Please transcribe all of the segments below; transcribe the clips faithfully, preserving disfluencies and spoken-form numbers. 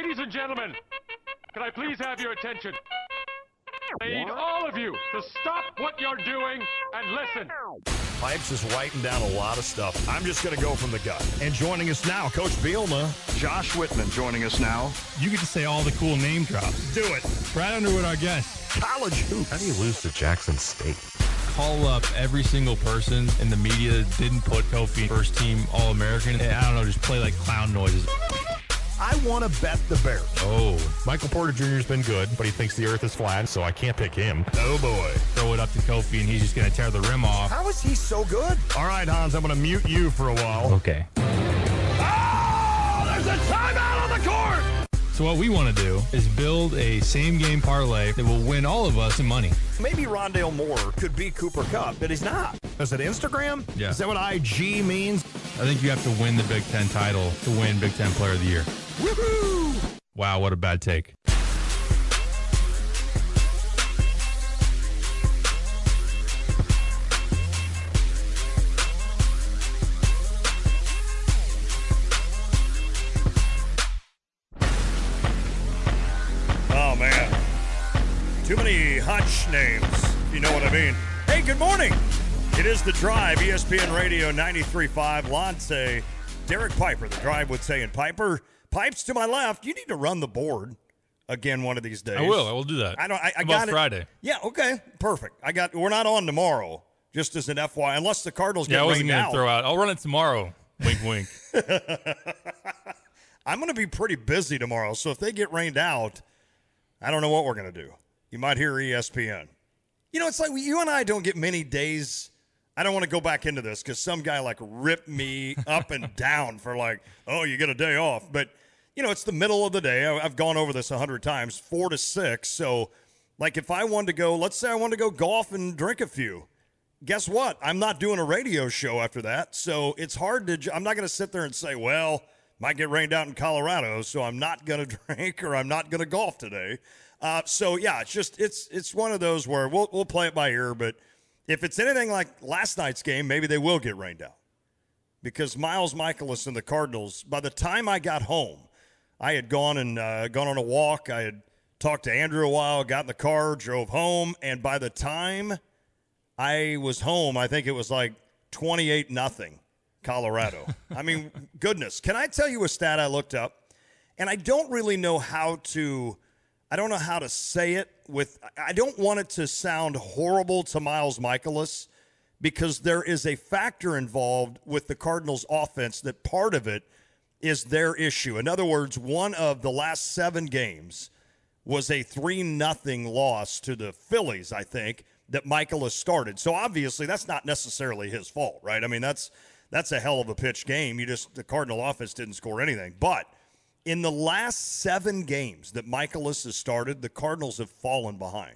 Ladies and gentlemen, can I please have your attention? I need all of you to stop what you're doing and listen. Pipes is writing down a lot of stuff. I'm just going to go from the gut. And joining us now, Coach Bielema, Josh Whitman joining us now. You get to say all the cool name drops. Do it. Brad Underwood, our guest. College hoops. How do you lose to Jackson State? Call up every single person in the media that didn't put Kofi first team All-American. I don't know, just play like clown noises. I want to bet the Bears. Oh, Michael Porter Junior has been good, but he thinks the earth is flat, so I can't pick him. Oh, boy. Throw it up to Kofi, and he's just going to tear the rim off. How is he so good? All right, Hans, I'm going to mute you for a while. Okay. Oh, there's a timeout on the court! So what we want to do is build a same-game parlay that will win all of us some money. Maybe Rondale Moore could be Cooper Kupp, but he's not. Is it Instagram? Yeah. Is that what I G means? I think you have to win the Big Ten title to win Big Ten Player of the Year. Woohoo! Wow, what a bad take. Oh, man. Too many Hutch names, if you know what I mean. Hey, good morning. It is The Drive, E S P N Radio ninety-three point five. Lance, Derek Piper, The Drive would say, and Piper, Pipes to my left. You need to run the board again one of these days. I will. I will do that. I don't. I, I About got it. Friday. Yeah. Okay. Perfect. I got. We're not on tomorrow. Just as an F Y I, unless the Cardinals Yeah, get I wasn't rained going to out. throw out. I'll run it tomorrow. Wink, wink. I'm going to be pretty busy tomorrow, so if they get rained out, I don't know what we're going to do. You might hear E S P N. You know, it's like you and I don't get many days. I don't want to go back into this because some guy like ripped me up and down for like, oh, you get a day off. But, you know, it's the middle of the day. I've gone over this a hundred times, four to six. So, like, if I wanted to go, let's say I wanted to go golf and drink a few. Guess what? I'm not doing a radio show after that. So it's hard to, I'm not going to sit there and say, well, might get rained out in Colorado, so I'm not going to drink or I'm not going to golf today. Uh, so, yeah, it's just, it's it's one of those where we'll we'll play it by ear. But if it's anything like last night's game, maybe they will get rained out. Because Miles Michaelis and the Cardinals, by the time I got home, I had gone and uh, gone on a walk. I had talked to Andrew a while, got in the car, drove home. And by the time I was home, I think it was like twenty-eight nothing Colorado. I mean, goodness. Can I tell you a stat I looked up? And I don't really know how to – I don't know how to say it with – I don't want it to sound horrible to Miles Michaelis because there is a factor involved with the Cardinals' offense that part of it is their issue. In other words, one of the last seven games was a three nothing loss to the Phillies, I think, that Michaelis started. So obviously that's not necessarily his fault, right? I mean, that's that's a hell of a pitch game. You just the Cardinal offense didn't score anything. But in the last seven games that Michaelis has started, the Cardinals have fallen behind.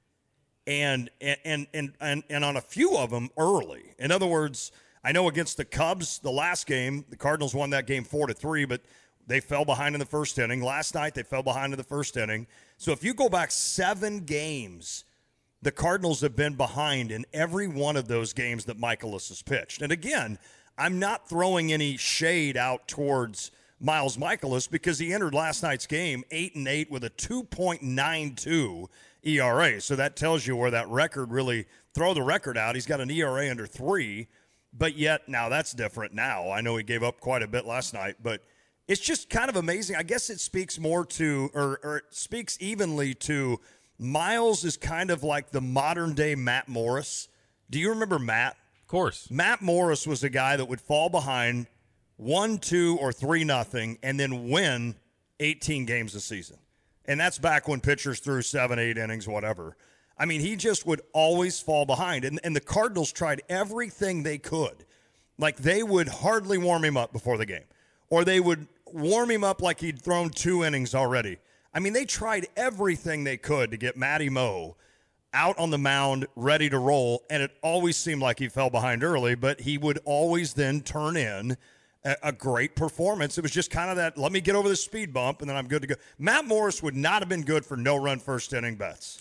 And and and and and on a few of them early. In other words, I know against the Cubs, the last game, the Cardinals won that game four to three, but they fell behind in the first inning. Last night they fell behind in the first inning. So if you go back seven games, the Cardinals have been behind in every one of those games that Michaelis has pitched. And again, I'm not throwing any shade out towards Miles Michaelis because he entered last night's game eight and eight with a two point nine two E R A. So that tells you where that record really throw the record out. He's got an E R A under three, but yet now that's different now. I know he gave up quite a bit last night, but it's just kind of amazing. I guess it speaks more to, or, or it speaks evenly to Miles is kind of like the modern day Matt Morris. Do you remember Matt? Of course. Matt Morris was a guy that would fall behind one, two, or three nothing, and then win eighteen games a season. And that's back when pitchers threw seven, eight innings, whatever. I mean, he just would always fall behind. And, and the Cardinals tried everything they could. Like, they would hardly warm him up before the game. Or they would warm him up like he'd thrown two innings already. I mean, they tried everything they could to get Matty Moe out on the mound, ready to roll, and it always seemed like he fell behind early, but he would always then turn in a, a great performance. It was just kind of that, let me get over the speed bump, and then I'm good to go. Matt Morris would not have been good for no-run first-inning bets.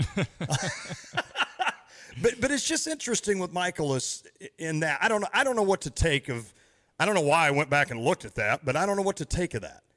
but but it's just interesting with Michaelis in that. I don't know, I don't know what to take of – I don't know why I went back and looked at that, but I don't know what to take of that.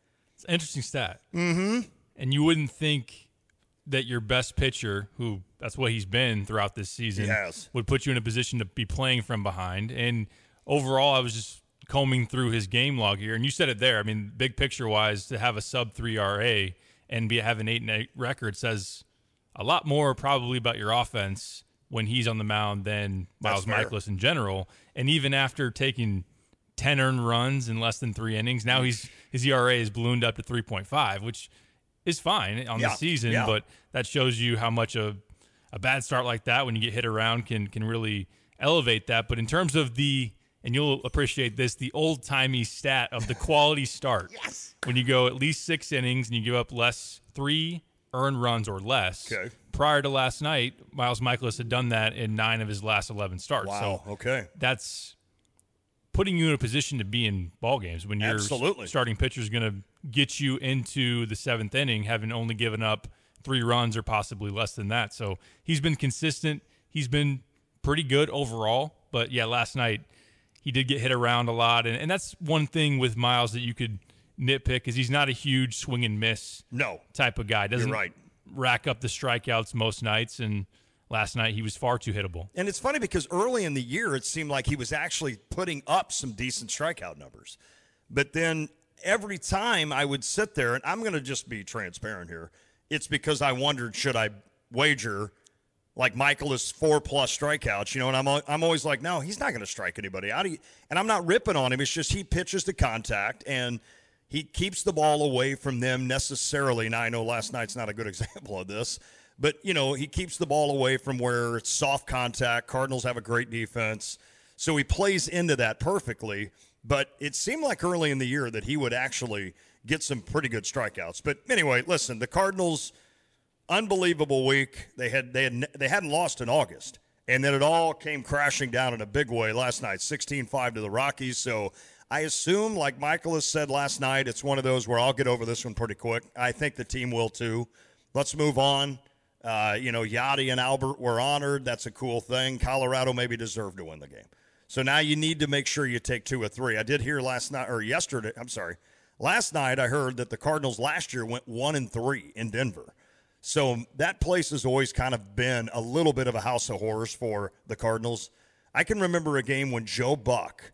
It's an interesting stat. Mm-hmm. And you wouldn't think that your best pitcher, who that's what he's been throughout this season, Yes. would put you in a position to be playing from behind. And overall, I was just combing through his game log here, and you said it there. I mean, big picture wise, to have a sub three E R A and be have an eight and eight record says a lot more probably about your offense when he's on the mound than Miles Mikolas in general. And even after taking ten earned runs in less than three innings, now he's his E R A is ballooned up to three point five, which is fine on yeah. the season, yeah. but that shows you how much a a bad start like that when you get hit around can can really elevate that. But in terms of the and you'll appreciate this, the old-timey stat of the quality start. Yes. When you go at least six innings and you give up less three earned runs or less. Okay. Prior to last night, Miles Mikolas had done that in nine of his last eleven starts. Wow, so okay. That's putting you in a position to be in ball games when your Absolutely. starting pitcher is going to get you into the seventh inning, having only given up three runs or possibly less than that. So he's been consistent. He's been pretty good overall. But, yeah, last night he did get hit around a lot. And, and that's one thing with Miles that you could nitpick is he's not a huge swing and miss no. type of guy. Doesn't You're right. rack up the strikeouts most nights. And last night he was far too hittable. And it's funny because early in the year it seemed like he was actually putting up some decent strikeout numbers. But then every time I would sit there, and I'm going to just be transparent here, it's because I wondered, should I wager like Mikolas four-plus strikeouts, you know, and I'm I'm always like, no, he's not going to strike anybody out. And I'm not ripping on him. It's just he pitches to contact, and he keeps the ball away from them necessarily. Now, I know last night's not a good example of this, but, you know, he keeps the ball away from where it's soft contact. Cardinals have a great defense. So he plays into that perfectly. But it seemed like early in the year that he would actually get some pretty good strikeouts. But anyway, listen, the Cardinals, unbelievable week. They had they had they hadn't lost in August, and then it all came crashing down in a big way last night, sixteen five to the Rockies. So I assume, like Mikolas said last night, it's one of those where I'll get over this one pretty quick. I think the team will too. Let's move on. Uh, you know, Yachty and Albert were honored. That's a cool thing. Colorado maybe deserved to win the game. So now you need to make sure you take two or three. I did hear last night or yesterday. I'm sorry. Last night I heard that the Cardinals last year went one and three in Denver. So that place has always kind of been a little bit of a house of horrors for the Cardinals. I can remember a game when Joe Buck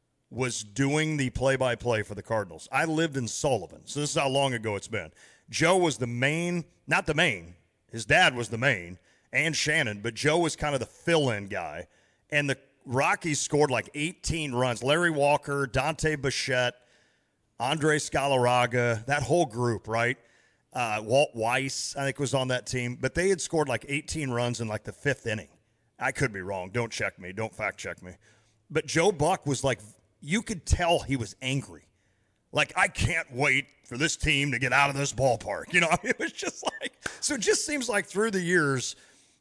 was doing the play-by-play for the Cardinals. I lived in Sullivan, so this is how long ago it's been. Joe was the main, not the main. His dad was the main, and Shannon, but Joe was kind of the fill-in guy. And the Rockies scored like eighteen runs. Larry Walker, Dante Bichette, Andre Scalaraga, that whole group, right? Uh, Walt Weiss, I think, was on that team. But they had scored like eighteen runs in like the fifth inning. I could be wrong. Don't check me. Don't fact check me. But Joe Buck was like, you could tell he was angry. Like, I can't wait for this team to get out of this ballpark. You know, I mean, it was just like, so it just seems like through the years,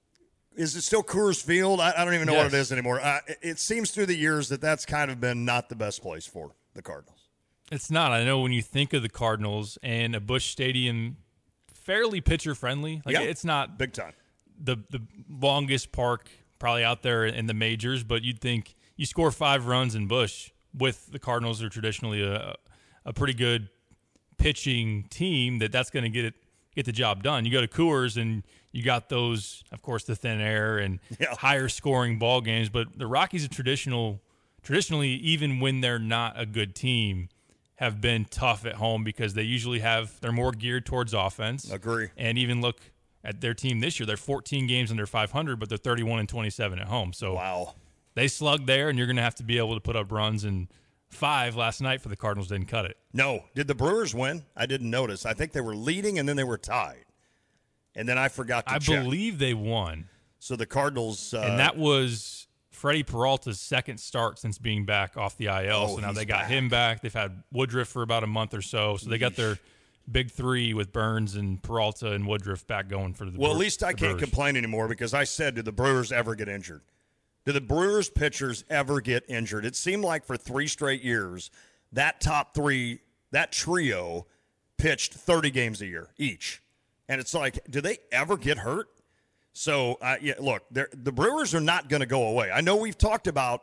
is it still Coors Field? I, I don't even know Yes. what it is anymore. Uh, it, it seems through the years that that's kind of been not the best place for the Cardinals. It's not. I know when you think of the Cardinals and a Busch Stadium, fairly pitcher-friendly. Like Yeah. it's not Big time. the the longest park probably out there in the majors, but you'd think you score five runs in Busch with the Cardinals are traditionally a a pretty good pitching team that that's going to get it get the job done. You go to Coors and you got those, of course, the thin air and Yeah. higher scoring ball games, but the Rockies are traditional traditionally, even when they're not a good team, have been tough at home because they usually have they're more geared towards offense. Agree. And even look at their team this year, they're fourteen games under five hundred, but they're thirty-one and twenty-seven at home. So Wow. they slug there, and you're going to have to be able to put up runs. And five last night for the Cardinals didn't cut it. No. Did the Brewers win? I didn't notice. I think they were leading, and then they were tied. And then I forgot to I check. believe they won, So the Cardinals. Uh, and that was Freddie Peralta's second start since being back off the I L. Oh, so now he's they got back. him back. They've had Woodruff for about a month or so. So they got their big three with Burns and Peralta and Woodruff back going for the Well, at Bre- least I the can't Brewers. complain anymore because I said, did the Brewers ever get injured? Did the Brewers pitchers ever get injured? It seemed like for three straight years, that top three, that trio pitched thirty games a year each. And it's like, do they ever get hurt? So, uh, yeah, look, the Brewers are not going to go away. I know we've talked about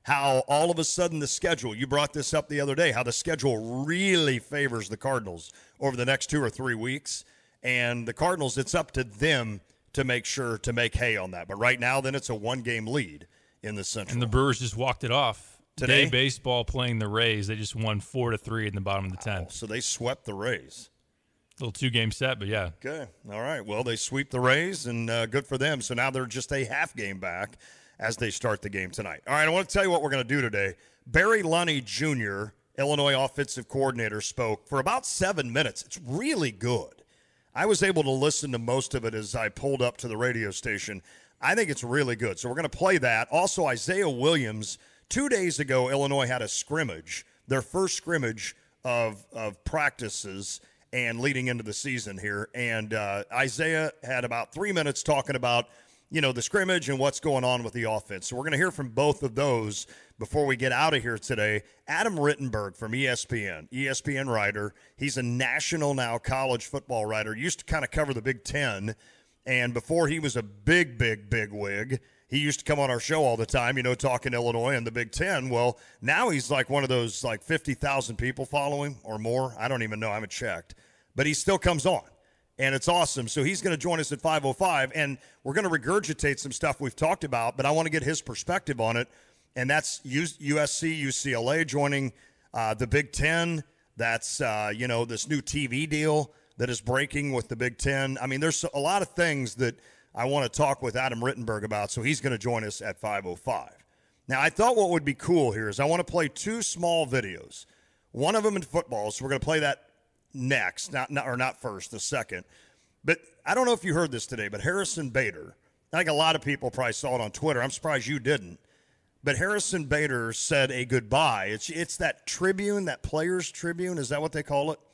how all of a sudden the schedule, you brought this up the other day, how the schedule really favors the Cardinals over the next two or three weeks. And the Cardinals, it's up to them to make sure to make hay on that. But right now, then it's a one-game lead in the Central. And the Brewers just walked it off. Today? Day baseball playing the Rays. They just won four to three in the bottom of the tenth. Oh, so they swept the Rays. Little two-game set, but yeah. Okay. All right. Well, they sweep the Rays, and uh, good for them. So now they're just a half game back as they start the game tonight. All right, I want to tell you what we're going to do today. Barry Lunney Junior, Illinois offensive coordinator, spoke for about seven minutes. It's really good. I was able to listen to most of it as I pulled up to the radio station. I think it's really good. So we're going to play that. Also, Isaiah Williams, two days ago, Illinois had a scrimmage, their first scrimmage of, of practices and leading into the season here. And uh, Isaiah had about three minutes talking about, you know, the scrimmage and what's going on with the offense. So we're going to hear from both of those before we get out of here today. Adam Rittenberg from E S P N, E S P N writer. He's a national now college football writer. Used to kind of cover the Big Ten. And before he was a big, big, big wig, he used to come on our show all the time, you know, talking Illinois and the Big Ten. Well, now he's like one of those like fifty thousand people follow him or more. I don't even know. I haven't checked. But he still comes on. And it's awesome. So he's going to join us at five oh five, and we're going to regurgitate some stuff we've talked about, but I want to get his perspective on it. And that's U S C, U C L A joining uh, the Big Ten. That's, uh, you know, this new T V deal that is breaking with the Big Ten. I mean, there's a lot of things that I want to talk with Adam Rittenberg about, so he's going to join us at five oh five. Now, I thought what would be cool here is I want to play two small videos. One of them in football, so we're going to play that next, not, not or not first, the second. But I don't know if you heard this today, but Harrison Bader, I think a lot of people probably saw it on Twitter. I'm surprised you didn't. But Harrison Bader said a goodbye. It's it's that Tribune, that Players Tribune, is that what they call it?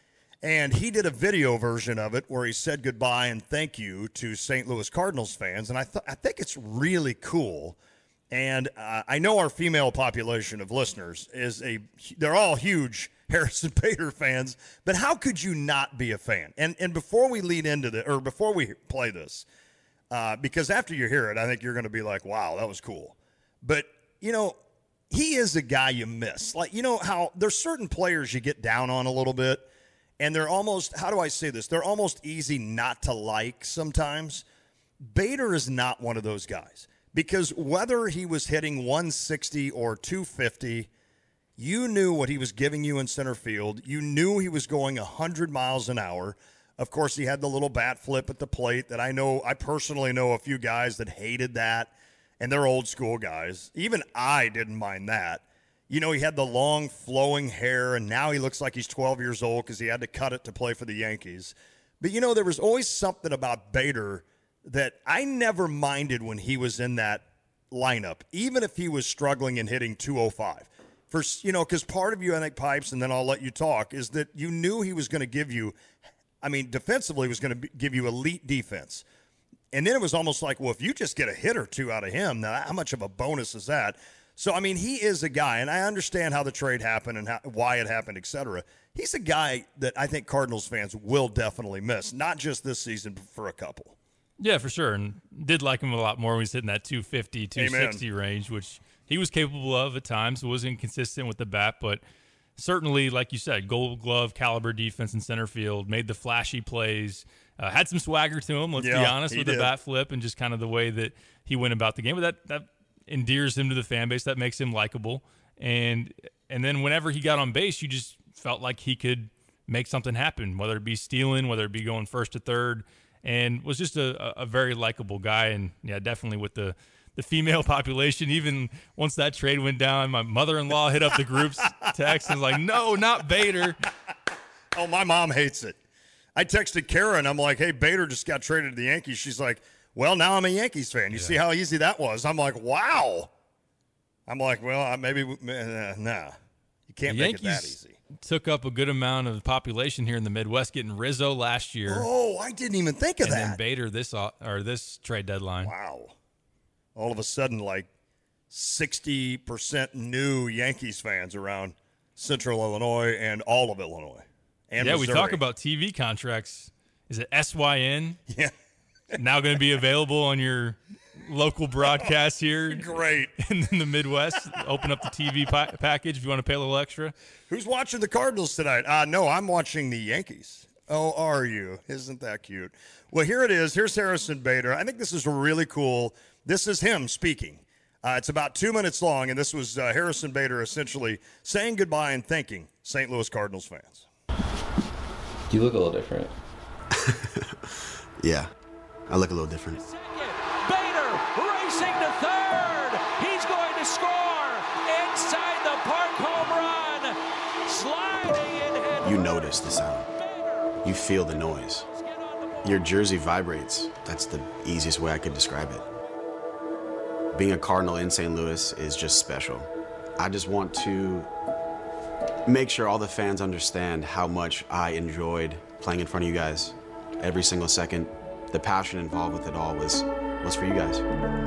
And he did a video version of it where he said goodbye and thank you to Saint Louis Cardinals fans. And I th- I think it's really cool. And uh, I know our female population of listeners is a they're all huge Harrison Bader fans, but how could you not be a fan? And and before we lead into the or before we play this, uh, because after you hear it, I think you're going to be like, wow, that was cool. But you know, he is a guy you miss. Like, you know how there's certain players you get down on a little bit, and they're almost, how do I say this? They're almost easy not to like sometimes. Bader is not one of those guys. Because whether he was hitting one sixty or two fifty, you knew what he was giving you in center field. You knew he was going one hundred miles an hour. Of course, he had the little bat flip at the plate that I know, I personally know a few guys that hated that, and they're old school guys. Even I didn't mind that. You know, he had the long flowing hair, and now he looks like he's twelve years old because he had to cut it to play for the Yankees. But, you know, there was always something about Bader that I never minded when he was in that lineup, even if he was struggling and hitting two oh five. For, you know, because part of you, I think, Pipes, and then I'll let you talk, is that you knew he was going to give you, I mean, defensively was going to give you elite defense. And then it was almost like, well, if you just get a hit or two out of him, now how much of a bonus is that? So, I mean, he is a guy, and I understand how the trade happened and how, why it happened, et cetera. He's a guy that I think Cardinals fans will definitely miss, not just this season, but for a couple. Yeah, for sure. And did like him a lot more when he was hitting that two fifty, two sixty Amen. Range, which he was capable of at times. Was inconsistent with the bat, but certainly, like you said, gold glove caliber defense in center field, made the flashy plays, uh, had some swagger to him, let's yeah, be honest, with did. the bat flip and just kind of the way that he went about the game. But that, that endears him to the fan base. That makes him likable. And, and then whenever he got on base, you just felt like he could make something happen, whether it be stealing, whether it be going first to third, and was just a, a very likable guy. And, yeah, definitely with the, the female population, even once that trade went down, my mother-in-law hit up the group's text and was like, no, not Bader. Oh, my mom hates it. I texted Kara, and I'm like, hey, Bader just got traded to the Yankees. She's like, well, now I'm a Yankees fan. You yeah. see how easy that was? I'm like, wow. I'm like, well, maybe, uh, nah. You can't the make Yankees it that easy. Took up a good amount of the population here in the Midwest, getting Rizzo last year. Oh, I didn't even think of and that. And then Bader this or this trade deadline. Wow. All of a sudden, like sixty percent new Yankees fans around Central Illinois and all of Illinois. And yeah, Missouri. We talk about T V contracts. Is it S Y N? Yeah. Now going to be available on your local broadcast here. Great. In, in the Midwest. Open up the T V pa- package if you want to pay a little extra. Who's watching the Cardinals tonight? Uh, no, I'm watching the Yankees. Oh, are you? Isn't that cute? Well, here it is. Here's Harrison Bader. I think this is really cool. This is him speaking. Uh, it's about two minutes long, and this was uh, Harrison Bader essentially saying goodbye and thanking Saint Louis Cardinals fans. You look a little different. Yeah, I look a little different. Bader racing to third. He's going to score inside the park home run. Sliding in head. You notice the sound. You feel the noise. Your jersey vibrates. That's the easiest way I could describe it. Being a Cardinal in Saint Louis is just special. I just want to make sure all the fans understand how much I enjoyed playing in front of you guys. Every single second, the passion involved with it all was, was for you guys.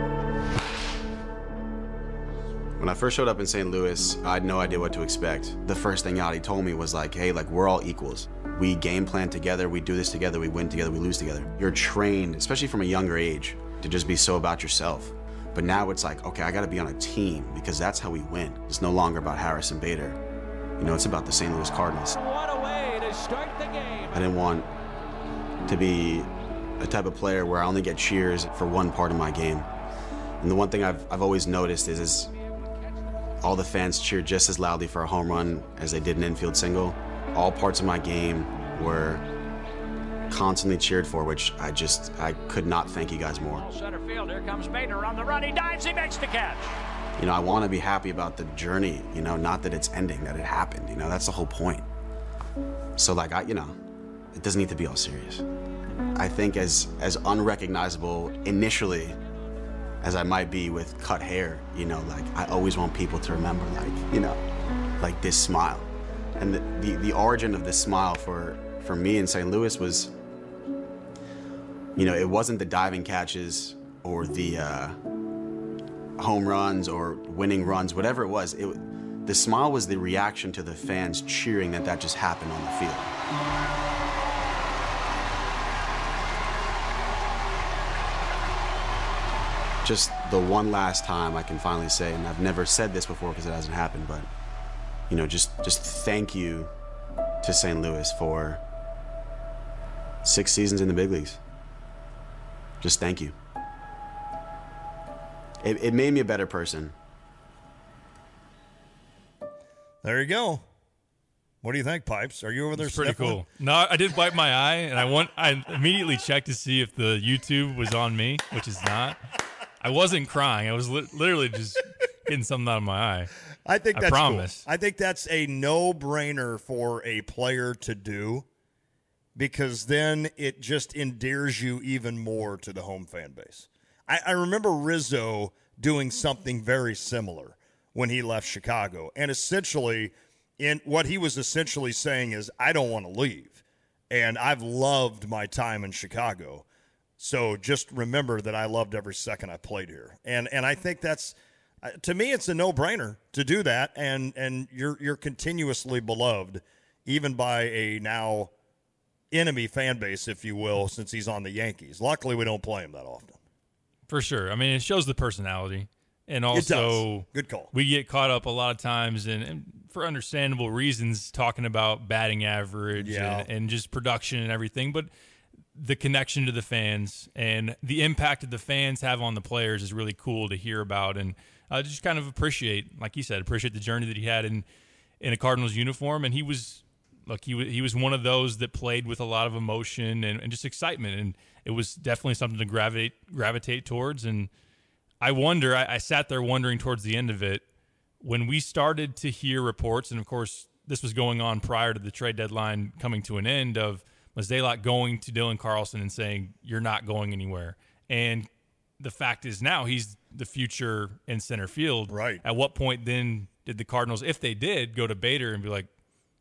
When I first showed up in Saint Louis, I had no idea what to expect. The first thing Yachty told me was like, hey, like we're all equals. We game plan together, we do this together, we win together, we lose together. You're trained, especially from a younger age, to just be so about yourself. But now it's like, okay, I gotta be on a team because that's how we win. It's no longer about Harrison Bader. You know, it's about the Saint Louis Cardinals. What a way to start the game. I didn't want to be a type of player where I only get cheers for one part of my game. And the one thing I've, I've always noticed is, is all the fans cheer just as loudly for a home run as they did an infield single. All parts of my game were constantly cheered for, which I just, I could not thank you guys more. Center field, here comes Bader on the run. He dives, he makes the catch. You know, I want to be happy about the journey, you know, not that it's ending, that it happened, you know, that's the whole point. So like, I, you know, it doesn't need to be all serious. I think as, as unrecognizable initially as I might be with cut hair, you know, like I always want people to remember like, you know, like this smile. And the, the, the origin of this smile for, for me in Saint Louis was, you know, it wasn't the diving catches or the uh, home runs or winning runs, whatever it was. It, the smile was the reaction to the fans cheering that that just happened on the field. Just the one last time I can finally say, and I've never said this before because it hasn't happened, but, you know, just, just thank you to Saint Louis for six seasons in the big leagues. Just thank you. It, it made me a better person. There you go. What do you think, Pipes? Are you over there? It's pretty sniffling? cool. No, I did wipe my eye, and I want I immediately checked to see if the YouTube was on me, which is not. I wasn't crying. I was li- literally just getting something out of my eye. I think I that's promise. Cool. I think that's a no-brainer for a player to do, because then it just endears you even more to the home fan base. I, I remember Rizzo doing something very similar when he left Chicago, and essentially, in what he was essentially saying is, I don't want to leave, and I've loved my time in Chicago. So just remember that I loved every second I played here, and and I think that's, to me, it's a no-brainer to do that, and and you're you're continuously beloved, even by a now enemy fan base, if you will, since he's on the Yankees. Luckily, we don't play him that often. For sure. I mean, it shows the personality, and It also does. Good call. we get caught up a lot of times, and, and for understandable reasons, talking about batting average Yeah. and, and just production and everything, but the connection to the fans and the impact that the fans have on the players is really cool to hear about, and uh, just kind of appreciate, like you said, appreciate the journey that he had in in a Cardinals uniform. And he was, look, he was he was one of those that played with a lot of emotion and, and just excitement, and it was definitely something to gravitate gravitate towards. And I wonder, I, I sat there wondering towards the end of it, when we started to hear reports, and of course this was going on prior to the trade deadline coming to an end, of Mozeliak going to Dylan Carlson and saying, you're not going anywhere. And the fact is now he's the future in center field. Right. At what point then did the Cardinals, if they did, go to Bader and be like,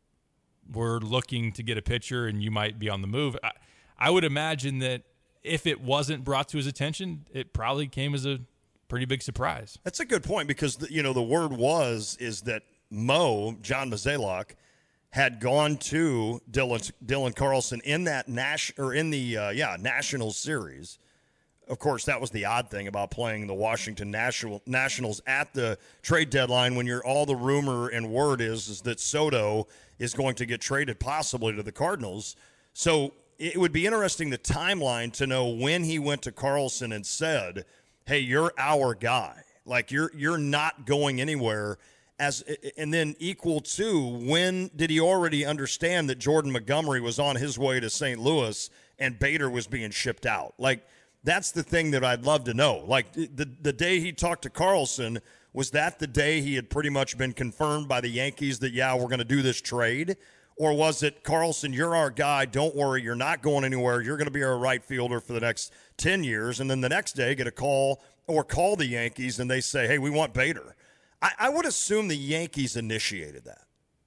we're looking to get a pitcher and you might be on the move? I, I would imagine that if it wasn't brought to his attention, it probably came as a pretty big surprise. That's a good point, because the, you know the word was is that Mo, John Mozeliak, had gone to Dylan Dylan Carlson in that Nash or in the uh, yeah National Series of course, that was the odd thing about playing the Washington National, Nationals at the trade deadline when you're all the rumor and word is, is that Soto is going to get traded possibly to the Cardinals. So it would be interesting, the timeline, to know when he went to Carlson and said, hey, you're our guy. Like, you're you're not going anywhere. As and then equal to, when did he already understand that Jordan Montgomery was on his way to Saint Louis and Bader was being shipped out? Like, that's the thing that I'd love to know. Like, the the day he talked to Carlson, was that the day he had pretty much been confirmed by the Yankees that, yeah, we're going to do this trade? Or was it, Carlson, you're our guy, don't worry, you're not going anywhere, you're going to be our right fielder for the next ten years, and then the next day get a call or call the Yankees and they say, hey, we want Bader. I, I would assume the Yankees initiated that.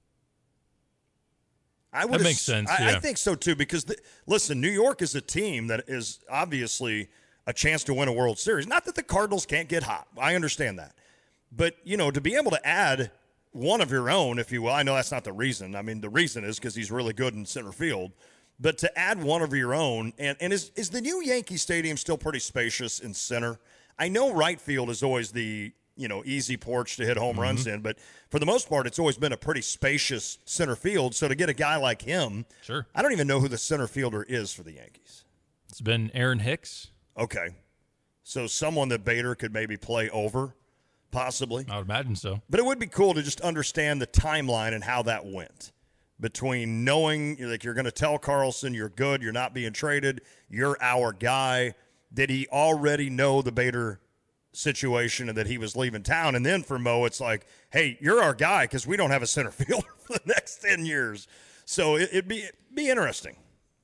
I would that makes ass- sense. I, yeah. I think so too, because the, listen, New York is a team that is obviously a chance to win a World Series. Not that the Cardinals can't get hot. I understand that. But, you know, to be able to add one of your own, if you will, I know that's not the reason. I mean, the reason is because he's really good in center field. But to add one of your own, and, and is, is the new Yankee Stadium still pretty spacious in center? I know right field is always the, you know, easy porch to hit home mm-hmm. runs in, but for the most part, it's always been a pretty spacious center field. So to get a guy like him, sure. I don't even know who the center fielder is for the Yankees. It's been Aaron Hicks. Okay. So someone that Bader could maybe play over, possibly. I would imagine so. But it would be cool to just understand the timeline and how that went between knowing, like, you're going to tell Carlson you're good, you're not being traded, you're our guy. Did he already know the Bader situation and that he was leaving town? And then for Mo, it's like, hey, you're our guy because we don't have a center fielder for the next ten years. So it, it'd be it'd be interesting.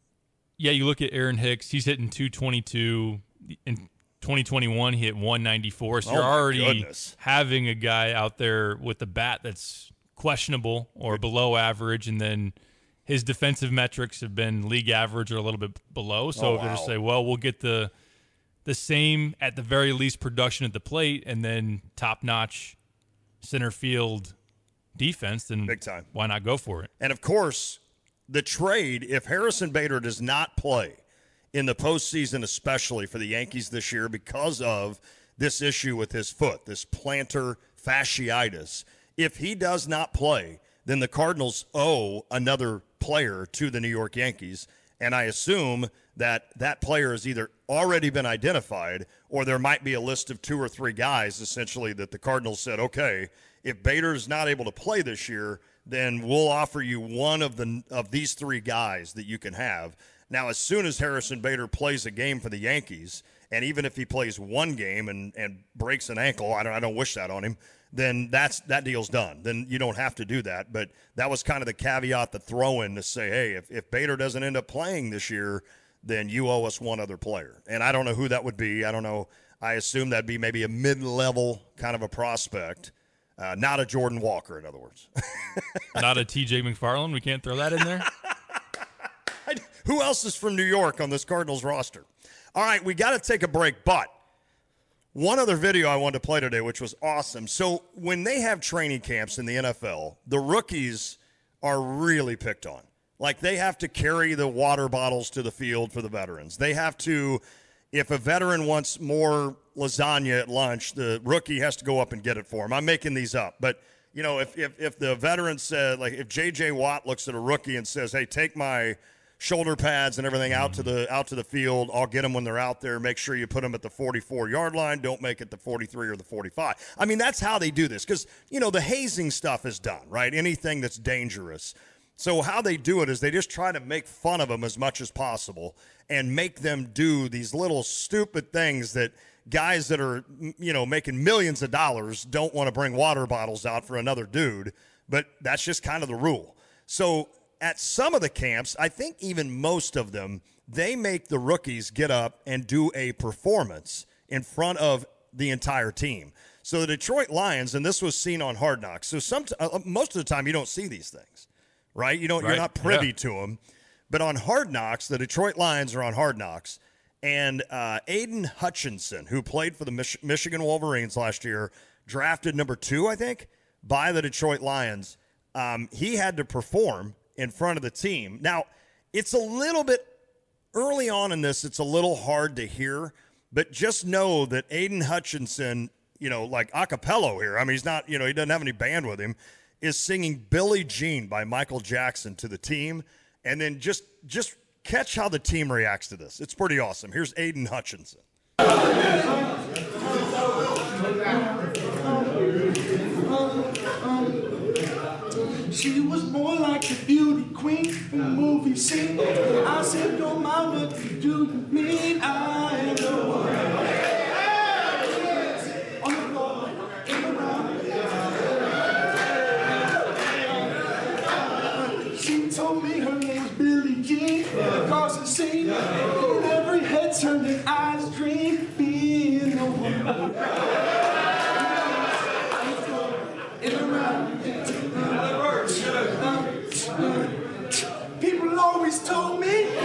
Yeah, you look at Aaron Hicks, he's hitting two twenty-two. In twenty twenty-one, he hit one ninety-four. So oh you're already goodness. having a guy out there with a bat that's questionable or below average, and then his defensive metrics have been league average or a little bit below. So oh, if they wow. just say, well, we'll get the the same, at the very least, production at the plate and then top-notch center field defense, then big time. Why not go for it? And, of course, the trade, if Harrison Bader does not play in the postseason, especially for the Yankees this year, because of this issue with his foot, this plantar fasciitis, if he does not play, then the Cardinals owe another player to the New York Yankees. And I assume that that player has either already been identified or there might be a list of two or three guys, essentially, that the Cardinals said, okay, if Bader is not able to play this year, then we'll offer you one of the of these three guys that you can have. Now, as soon as Harrison Bader plays a game for the Yankees, and even if he plays one game and, and breaks an ankle, I don't, I don't wish that on him, then that's that deal's done. Then you don't have to do that. But that was kind of the caveat, the throw-in to say, hey, if, if Bader doesn't end up playing this year, then you owe us one other player. And I don't know who that would be. I don't know. I assume that'd be maybe a mid-level kind of a prospect. Uh, not a Jordan Walker, in other words. Not a T J McFarland? We can't throw that in there? Who else is from New York on this Cardinals roster? All right, we got to take a break, but one other video I wanted to play today, which was awesome. So when they have training camps in the N F L, the rookies are really picked on. Like, they have to carry the water bottles to the field for the veterans. They have to, if a veteran wants more lasagna at lunch, the rookie has to go up and get it for him. I'm making these up. But, you know, if if, if the veteran said, like, if J J Watt looks at a rookie and says, hey, take my shoulder pads and everything out to the out to the field, I'll get them when they're out there. Make sure you put them at the forty-four-yard line. Don't make it the forty-three or the forty-five. I mean, that's how they do this because, you know, the hazing stuff is done, right? Anything that's dangerous. So how they do it is they just try to make fun of them as much as possible and make them do these little stupid things that guys that are, you know, making millions of dollars don't want to bring water bottles out for another dude. But that's just kind of the rule. So at some of the camps, I think even most of them, they make the rookies get up and do a performance in front of the entire team. So the Detroit Lions, and this was seen on Hard Knocks, so some uh, most of the time you don't see these things, right? You don't, right. You're not privy yeah. to them. But on Hard Knocks, the Detroit Lions are on Hard Knocks, and uh, Aiden Hutchinson, who played for the Mich- Michigan Wolverines last year, drafted number two, I think, by the Detroit Lions, um, he had to perform in front of the team. Now, it's a little bit early on in this, it's a little hard to hear, But just know that Aiden Hutchinson, you know, like a cappella here, I mean, he's not, you know, he doesn't have any band with him, is singing Billie Jean by Michael Jackson to the team. And then just just catch how the team reacts to this. It's pretty awesome. Here's Aiden Hutchinson. She was more like the beauty queen from the movie scene. I said, don't mind what you do, you mean I am the one. On the floor, in the round. She told me her name was Billie Jean. Across the scene, every head turned and eyes dream being the one. In the round. People always told me go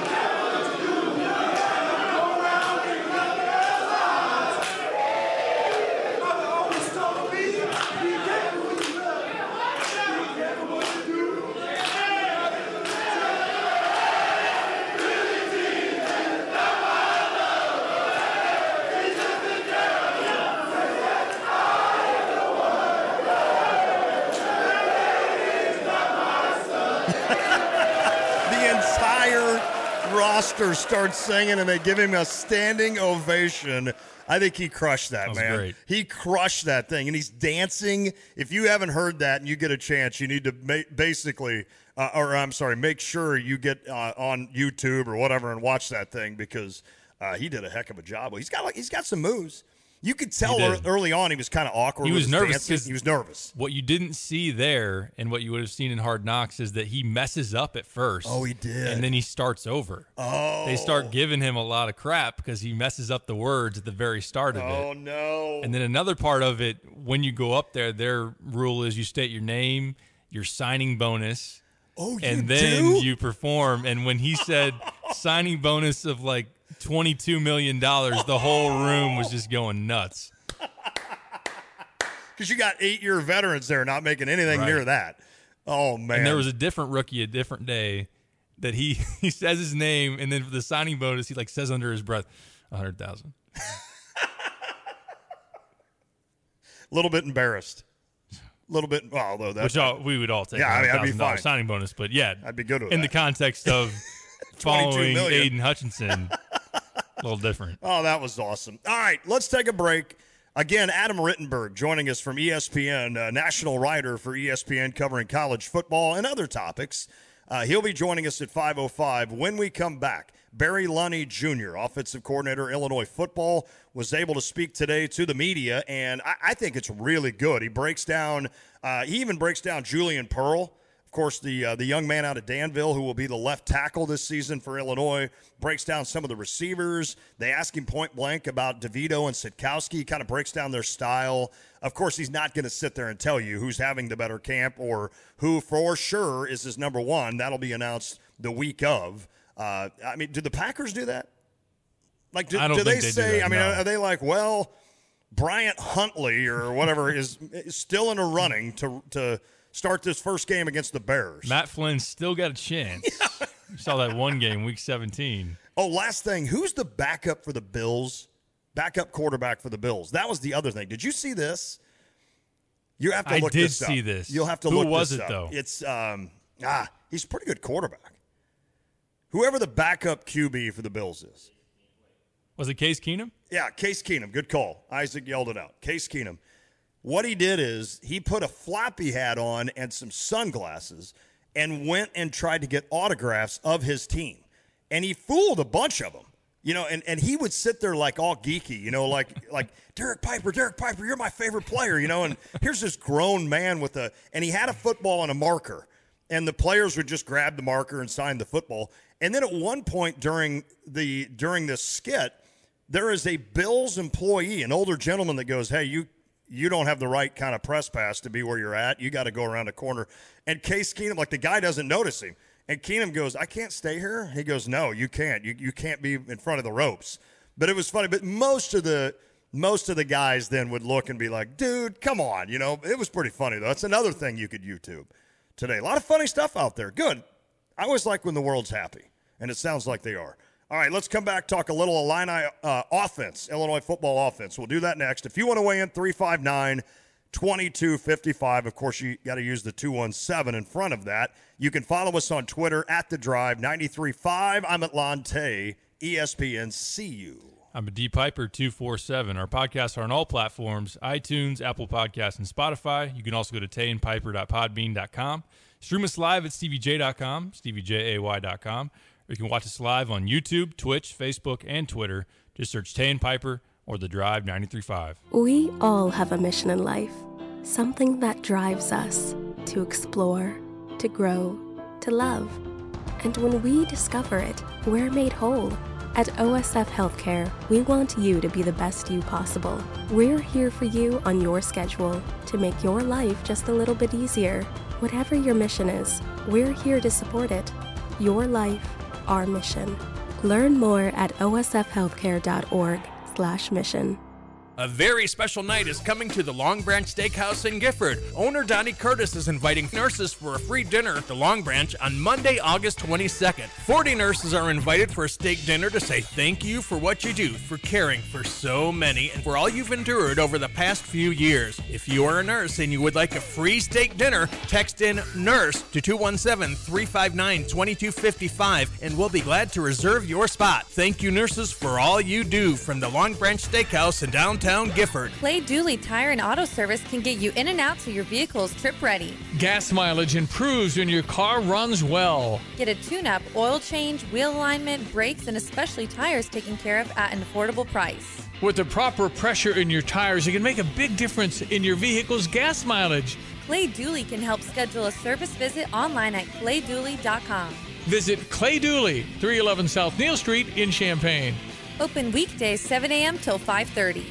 around and run their lives. Mother always told me be careful what you love, be careful what you do. Roster starts singing and they give him a standing ovation. I think he crushed that, that man. Great. He crushed that thing, and he's dancing. If you haven't heard that and you get a chance, you need to ma- basically, uh, or I'm sorry, make sure you get uh, on YouTube or whatever and watch that thing because uh, he did a heck of a job. He's got like he's got some moves. You could tell ear- early on he was kind of awkward. He with was his nervous dancing. He was nervous. What you didn't see there, and what you would have seen in Hard Knocks, is that he messes up at first. Oh, he did, and then he starts over. Oh, they start giving him a lot of crap because he messes up the words at the very start of oh, it. Oh no! And then another part of it, when you go up there, their rule is you state your name, your signing bonus. Oh, you and then do? you perform. And when he said signing bonus of like twenty-two million dollars, the whole room was just going nuts. Because you got eight-year veterans there not making anything Right. near that. Oh, man. And there was a different rookie a different day that he, he says his name, and then for the signing bonus, he like says under his breath, one hundred thousand dollars. A little bit embarrassed. A little bit, well, although that. Which all, we would all take Yeah, I mean, I'd be one hundred thousand dollars fine. signing bonus. But yeah, I'd be good with in that. the context of following million. Aiden Hutchinson, a little different. Oh, that was awesome. All right, let's take a break. Again, Adam Rittenberg joining us from E S P N, a national writer for E S P N covering college football and other topics. Uh, he'll be joining us at five oh five. When we come back, Barry Lunney Junior, offensive coordinator, Illinois football, was able to speak today to the media, and I, I think it's really good. He breaks down, uh, he even breaks down Julian Pearl. Of course, the uh, the young man out of Danville who will be the left tackle this season for Illinois, breaks down some of the receivers. They ask him point blank about DeVito and Sitkowski. He kind of breaks down their style. Of course, he's not going to sit there and tell you who's having the better camp or who for sure is his number one. That'll be announced the week of. Uh, I mean, do the Packers do that? Like, do, I don't do they think they do say, that, I mean, no. are they like, well, Bryant Huntley or whatever is, is still in a running to to – start this first game against the Bears. Matt Flynn's still got a chance. You saw that one game, week seventeen. Oh, last thing. Who's the backup for the Bills? Backup quarterback for the Bills. That was the other thing. Did you see this? You have to I look did this up. see this. You'll have to Who look was this it, up. though? It's, um, ah, he's a pretty good quarterback. Whoever the backup Q B for the Bills is. Was it Case Keenum? Yeah, Case Keenum. Good call. Isaac yelled it out. Case Keenum. What he did is he put a floppy hat on and some sunglasses and went and tried to get autographs of his team. And he fooled a bunch of them. You know, and, and he would sit there like all geeky, you know, like like Derek Piper, Derek Piper, you're my favorite player, you know, and here's this grown man with a – and he had a football and a marker. And the players would just grab the marker and sign the football. And then at one point during the during this skit, there is a Bills employee, an older gentleman that goes, hey, you – you don't have the right kind of press pass to be where you're at. You got to go around the corner. And Case Keenum, like the guy doesn't notice him. And Keenum goes, I can't stay here? He goes, no, you can't. You you can't be in front of the ropes. But it was funny. But most of the most of the guys then would look and be like, dude, come on. You know, it was pretty funny, though. That's another thing you could YouTube today. A lot of funny stuff out there. Good. I always like when the world's happy. And it sounds like they are. All right, let's come back, talk a little Illini uh, offense, Illinois football offense. We'll do that next. If you want to weigh in, three five nine, two two five five. Of course, you got to use the two one seven in front of that. You can follow us on Twitter at The Drive ninety-three point five. I'm at Lante, E S P N C U. I'm a D Piper two four seven. Our podcasts are on all platforms, iTunes, Apple Podcasts, and Spotify. You can also go to tay and piper dot podbean dot com. Stream us live at stevie j dot com, stevie jay dot com. Or you can watch us live on YouTube, Twitch, Facebook, and Twitter. Just search Tay and Piper or The Drive ninety-three point five. We all have a mission in life, something that drives us to explore, to grow, to love. And when we discover it, we're made whole. At O S F Healthcare, we want you to be the best you possible. We're here for you on your schedule to make your life just a little bit easier. Whatever your mission is, we're here to support it. Your life, our mission. Learn more at o s f healthcare dot org slash mission. A very special night is coming to the Long Branch Steakhouse in Gifford. Owner Donnie Curtis is inviting nurses for a free dinner at the Long Branch on Monday, August twenty-second. forty nurses are invited for a steak dinner to say thank you for what you do, for caring for so many, and for all you've endured over the past few years. If you are a nurse and you would like a free steak dinner, text in NURSE to two one seven, three five nine, two two five five, and we'll be glad to reserve your spot. Thank you, nurses, for all you do from the Long Branch Steakhouse in downtown Gifford. Clay Dooley Tire and Auto Service can get you in and out so your vehicle's trip ready. Gas mileage improves when your car runs well. Get a tune-up, oil change, wheel alignment, brakes, and especially tires taken care of at an affordable price. With the proper pressure in your tires, it can make a big difference in your vehicle's gas mileage. Clay Dooley can help schedule a service visit online at clay dooley dot com. Visit Clay Dooley, three eleven South Neal Street in Champaign. Open weekdays seven a.m. till five thirty.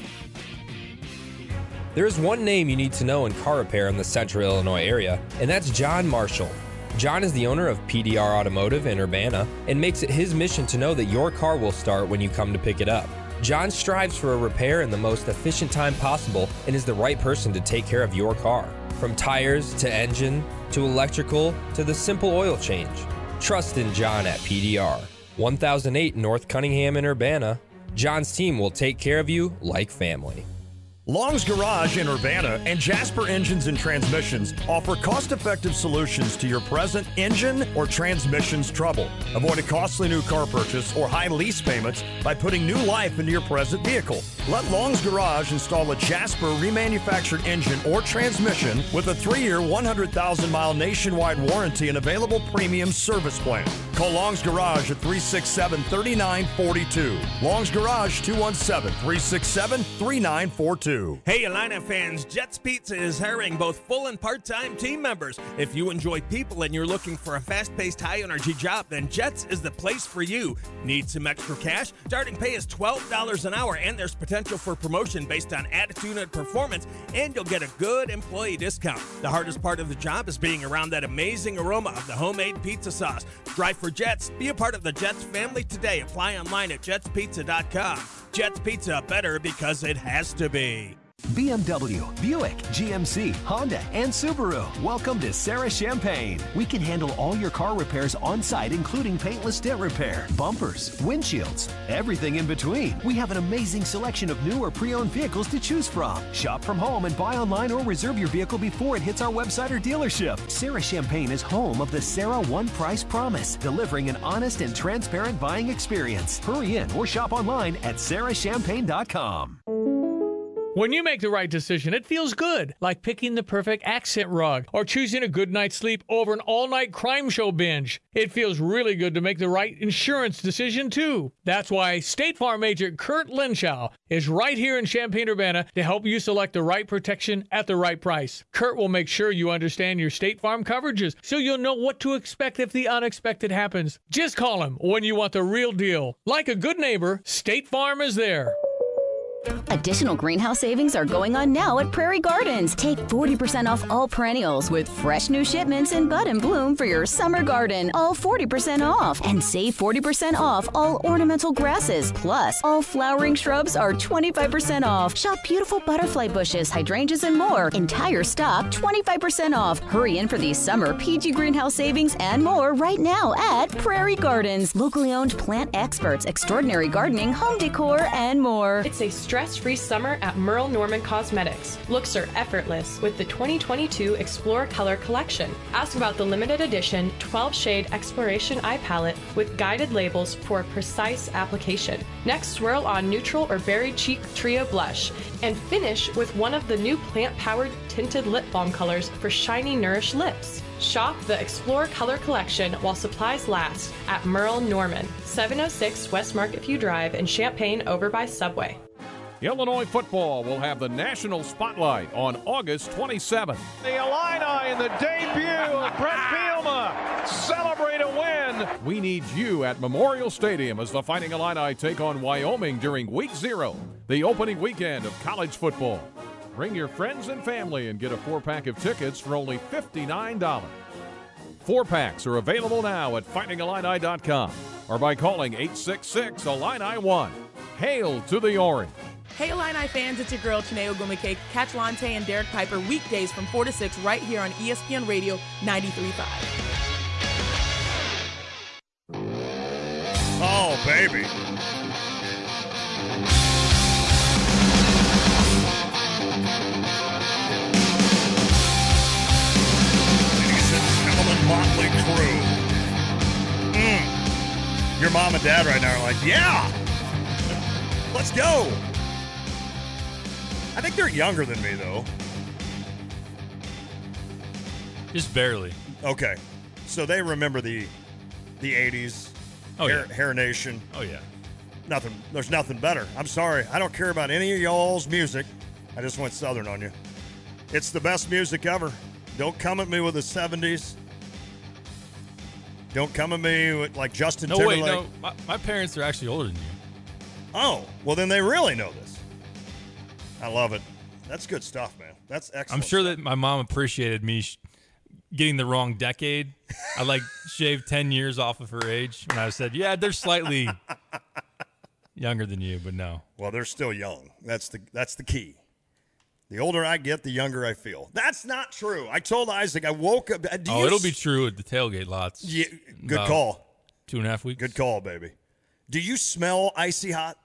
There is one name you need to know in car repair in the Central Illinois area, and that's John Marshall. John is the owner of P D R Automotive in Urbana and makes it his mission to know that your car will start when you come to pick it up. John strives for a repair in the most efficient time possible and is the right person to take care of your car. From tires to engine to electrical to the simple oil change. Trust in John at P D R. one thousand eight North Cunningham in Urbana. John's team will take care of you like family. Long's Garage in Urbana and Jasper Engines and Transmissions offer cost-effective solutions to your present engine or transmissions trouble. Avoid a costly new car purchase or high lease payments by putting new life into your present vehicle. Let Long's Garage install a Jasper remanufactured engine or transmission with a three-year, one hundred thousand mile nationwide warranty and available premium service plan. Call Long's Garage at three six seven, three nine four two. Long's Garage, two one seven, three six seven, three nine four two. Hey, Illini fans, Jets Pizza is hiring both full and part-time team members. If you enjoy people and you're looking for a fast-paced, high-energy job, then Jets is the place for you. Need some extra cash? Starting pay is twelve dollars an hour, and there's potential for promotion based on attitude and performance, and you'll get a good employee discount. The hardest part of the job is being around that amazing aroma of the homemade pizza sauce. Drive for Jets. Be a part of the Jets family today. Apply online at jets pizza dot com. Jets Pizza, better because it has to be. B M W, Buick, G M C, Honda, and Subaru. Welcome to Sarah Champagne. We can handle all your car repairs on site, including paintless dent repair, bumpers, windshields, everything in between. We have an amazing selection of new or pre-owned vehicles to choose from. Shop from home and buy online or reserve your vehicle before it hits our website or dealership. Sarah Champagne is home of the Sarah One Price Promise, delivering an honest and transparent buying experience. Hurry in or shop online at sarah champagne dot com. When you make the right decision, it feels good, like picking the perfect accent rug or choosing a good night's sleep over an all-night crime show binge. It feels really good to make the right insurance decision, too. That's why State Farm agent Kurt Lenschow is right here in Champaign-Urbana to help you select the right protection at the right price. Kurt will make sure you understand your State Farm coverages so you'll know what to expect if the unexpected happens. Just call him when you want the real deal. Like a good neighbor, State Farm is there. Additional greenhouse savings are going on now at Prairie Gardens. Take forty percent off all perennials with fresh new shipments in bud and bloom for your summer garden. All forty percent off. And save forty percent off all ornamental grasses. Plus, all flowering shrubs are twenty-five percent off. Shop beautiful butterfly bushes, hydrangeas, and more. Entire stock twenty-five percent off. Hurry in for these summer P G greenhouse savings and more right now at Prairie Gardens. Locally owned plant experts, extraordinary gardening, home decor, and more. It's a stress-free summer at Merle Norman Cosmetics. Looks are effortless with the twenty twenty-two Explore Color Collection. Ask about the limited edition twelve shade Exploration Eye Palette with guided labels for precise application. Next, swirl on neutral or berry cheek trio blush and finish with one of the new plant-powered tinted lip balm colors for shiny, nourished lips. Shop the Explore Color Collection while supplies last at Merle Norman, seven oh six West Marketview Drive in Champaign over by Subway. Illinois football will have the national spotlight on August twenty-seventh. The Illini in the debut of Brett Bielema celebrate a win. We need you at Memorial Stadium as the Fighting Illini take on Wyoming during week zero, the opening weekend of college football. Bring your friends and family and get a four-pack of tickets for only fifty-nine dollars. Four-packs are available now at fighting illini dot com or by calling eight six six Illini one. Hail to the Orange! Hey Illini fans, it's your girl Chiney Ogumike. Catch Lante and Derek Piper weekdays from four to six right here on E S P N Radio ninety-three point five. Oh, baby. Ladies and gentlemen, Motley Crue. Mm. Your mom and dad right now are like, yeah, let's go. I think they're younger than me, though. Just barely. Okay. So they remember the the eighties. Oh, Hair, yeah. Hair Nation. Oh, yeah. Nothing. There's nothing better. I'm sorry. I don't care about any of y'all's music. I just went Southern on you. It's the best music ever. Don't come at me with the seventies. Don't come at me with, like, Justin No, Timberlake. wait, no. My, my parents are actually older than you. Oh, well, then they really know this. I love it. That's good stuff, man. That's excellent. I'm sure that my mom appreciated me sh- getting the wrong decade. I, like, shaved ten years off of her age. And I said, yeah, they're slightly younger than you, but no. Well, they're still young. That's the that's the key. The older I get, the younger I feel. That's not true. I told Isaac, I woke up. Do Oh, you it'll s- be true at the tailgate lots. Yeah, good About call. Two and a half weeks. Good call, baby. Do you smell icy hot?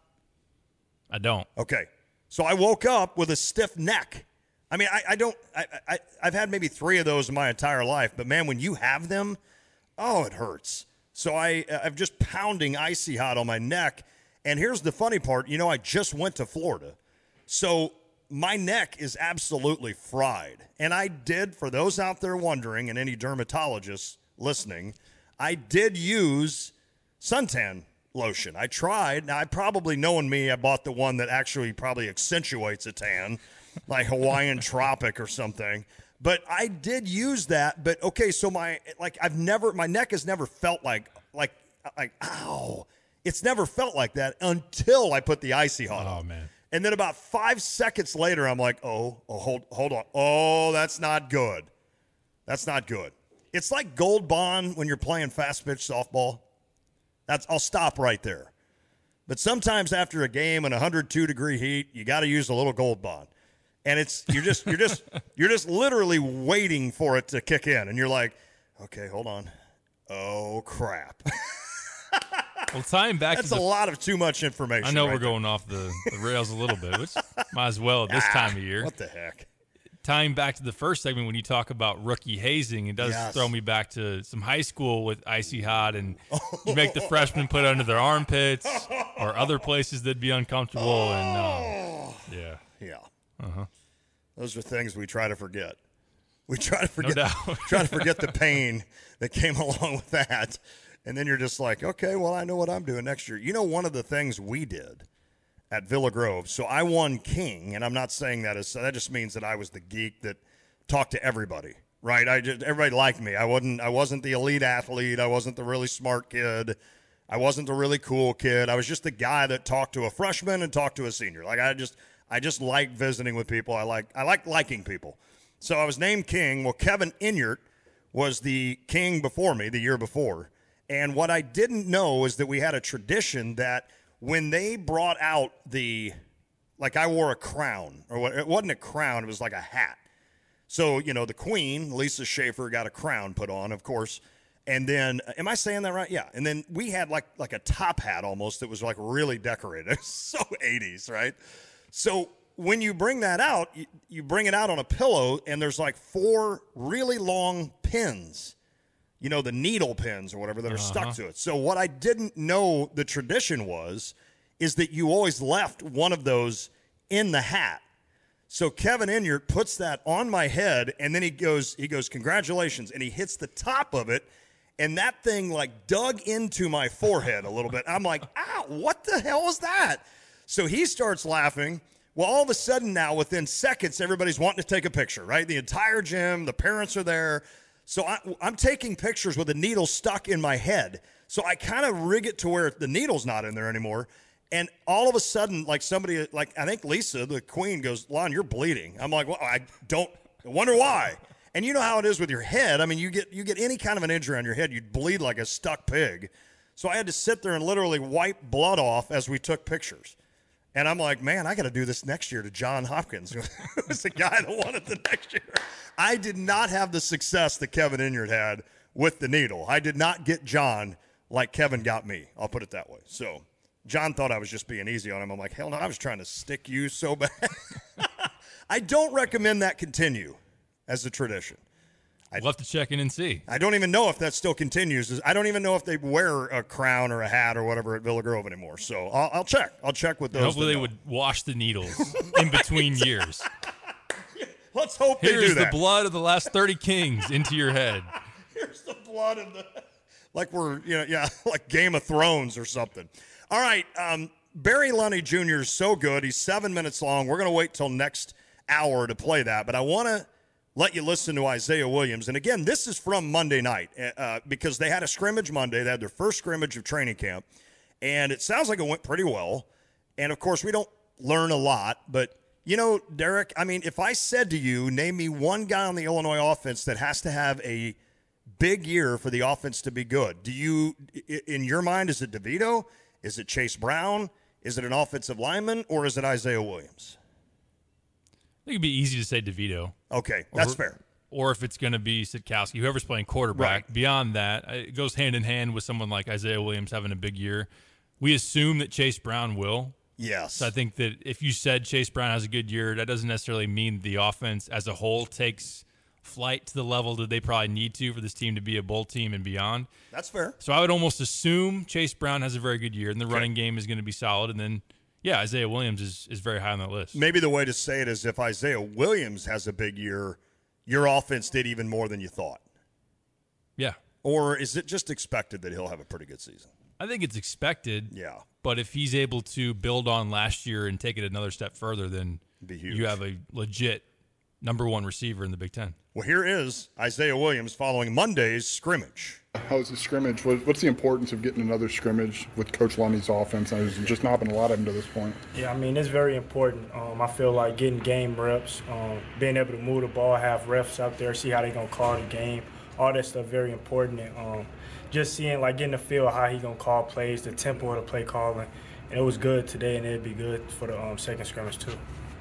I don't. Okay. So I woke up with a stiff neck. I mean, I, I don't, I, I, I've had maybe three of those in my entire life, but man, when you have them, oh, it hurts. So I, I'm just pounding icy hot on my neck. And here's the funny part. You know, I just went to Florida. So my neck is absolutely fried. And I did, for those out there wondering, and any dermatologists listening, I did use suntan lotion. I tried. Now, I probably, knowing me, I bought the one that actually probably accentuates a tan, like Hawaiian Tropic or something. But I did use that. But, okay, so my, like, I've never, my neck has never felt like, like, like, ow. It's never felt like that until I put the icy hot on. Oh, man. And then about five seconds later, I'm like, oh, oh, hold, hold on. Oh, that's not good. That's not good. It's like Gold Bond when you're playing fast pitch softball. That's, I'll stop right there. But sometimes after a game in one hundred two degree heat, you got to use a little Gold Bond. And it's you're just you're just you're just literally waiting for it to kick in, and you're like, okay, hold on. Oh crap. Well, tying back That's to the, a lot of too much information. I know right we're there. going off the, the rails a little bit, which might as well at this Ah, time of year. What the heck? Tying back to the first segment when you talk about rookie hazing, it does Yes. throw me back to some high school with icy hot, and you make the freshmen put under their armpits or other places that'd be uncomfortable. And um, yeah, Yeah. uh-huh. Those are things we try to forget. We try to forget doubt. try to forget the pain that came along with that. And then you're just like, okay, well, I know what I'm doing next year. You know, one of the things we did at Villa Grove, so I won King, and I'm not saying that as that just means that I was the geek that talked to everybody, right? I just everybody liked me. I wasn't I wasn't the elite athlete. I wasn't the really smart kid. I wasn't the really cool kid. I was just the guy that talked to a freshman and talked to a senior. Like I just I just like visiting with people. I like I like liking people. So I was named king. Well, Kevin Inyart was the king before me the year before. And what I didn't know is that we had a tradition that when they brought out the, like I wore a crown, or what, it wasn't a crown, it was like a hat. So, you know, the queen, Lisa Schaefer, got a crown put on, of course. And then, am I saying that right? Yeah. And then we had like like a top hat almost that was like really decorated. So eighties, right? So when you bring that out, you, you bring it out on a pillow, and there's like four really long pins, you know, the needle pins or whatever that are uh-huh. stuck to it. So what I didn't know the tradition was is that you always left one of those in the hat. So Kevin Inyart puts that on my head, and then he goes, he goes, congratulations, and he hits the top of it, and that thing like dug into my forehead a little bit. I'm like, ow, what the hell is that? So he starts laughing. Well, all of a sudden now, within seconds, everybody's wanting to take a picture, right? The entire gym, the parents are there. So I, I'm taking pictures with a needle stuck in my head. So I kind of rig it to where the needle's not in there anymore. And all of a sudden, like somebody, like I think Lisa, the queen, goes, Lon, you're bleeding. I'm like, well, I don't I wonder why. And you know how it is with your head. I mean, you get you get any kind of an injury on your head, you'd bleed like a stuck pig. So I had to sit there and literally wipe blood off as we took pictures. And I'm like, man, I got to do this next year to John Hopkins, who was the guy that won it the next year. I did not have the success that Kevin Inyart had with the needle. I did not get John like Kevin got me. I'll put it that way. So John thought I was just being easy on him. I'm like, hell no, I was trying to stick you so bad. I don't recommend that continue as a tradition. I'd love to check in and see. I don't even know if that still continues. I don't even know if they wear a crown or a hat or whatever at Villa Grove anymore. So I'll, I'll check. I'll check with those. Hopefully they know. would wash the needles in between right. years. Let's hope Here's they do that. Here's the blood of the last thirty kings into your head. Here's the blood of the, like we're, you know, yeah, like Game of Thrones or something. All right, um, Barry Lunny Junior is so good. He's seven minutes long. We're going to wait till next hour to play that, but I want to let you listen to Isaiah Williams. And again, this is from Monday night uh, because they had a scrimmage Monday. They had their first scrimmage of training camp, and it sounds like it went pretty well. And, of course, we don't learn a lot, but, you know, Derek, I mean, if I said to you, name me one guy on the Illinois offense that has to have a big year for the offense to be good, do you, in your mind, is it DeVito? Is it Chase Brown? Is it an offensive lineman? Or is it Isaiah Williams? I think it'd be easy to say DeVito. Okay, that's or, fair. Or if it's going to be Sitkowski, whoever's playing quarterback. Right. Beyond that, it goes hand in hand with someone like Isaiah Williams having a big year. We assume that Chase Brown will. Yes. So I think that if you said Chase Brown has a good year, that doesn't necessarily mean the offense as a whole takes flight to the level that they probably need to for this team to be a bowl team and beyond. That's fair. So I would almost assume Chase Brown has a very good year, and the okay. running game is going to be solid, and then yeah, Isaiah Williams is, is very high on that list. Maybe the way to say it is if Isaiah Williams has a big year, your offense did even more than you thought. Yeah. Or is it just expected that he'll have a pretty good season? I think it's expected. Yeah. But if he's able to build on last year and take it another step further, then be huge. You have a legit number one receiver in the Big Ten. Well, here is Isaiah Williams following Monday's scrimmage. How was the scrimmage? What's the importance of getting another scrimmage with Coach Lunny's offense? There's just not been a lot of them to this point. Yeah, I mean, it's very important. Um, I feel like getting game reps, um, being able to move the ball, have refs out there, see how they're going to call the game, all that stuff very important. And, um, just seeing, like, getting the feel of how he's going to call plays, the tempo of the play calling. And it was good today, and it'd be good for the um, second scrimmage too.